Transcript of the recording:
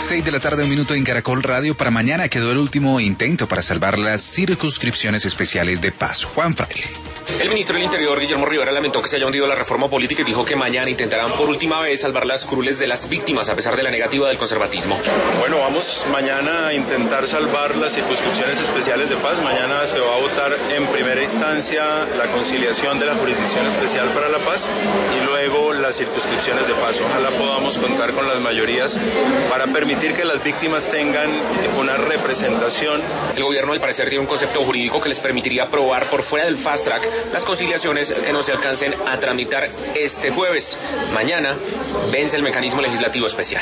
6 de la tarde, un minuto en Caracol Radio. Para mañana quedó el último intento para salvar las circunscripciones especiales de Paz. Juan Fraile. El ministro del Interior, Guillermo Rivera, lamentó que se haya hundido la reforma política y dijo que mañana intentarán por última vez salvar las curules de las víctimas a pesar de la negativa del conservatismo. Bueno, vamos mañana a intentar salvar las circunscripciones especiales de Paz. Mañana se va a votar en primera instancia la conciliación de la Jurisdicción Especial para la Paz y luego las circunscripciones de Paz. Ojalá podamos contar con las mayorías para permitir que las víctimas tengan una representación. El gobierno, al parecer, tiene un concepto jurídico que les permitiría aprobar por fuera del fast track las conciliaciones que no se alcancen a tramitar este jueves. Mañana vence el mecanismo legislativo especial.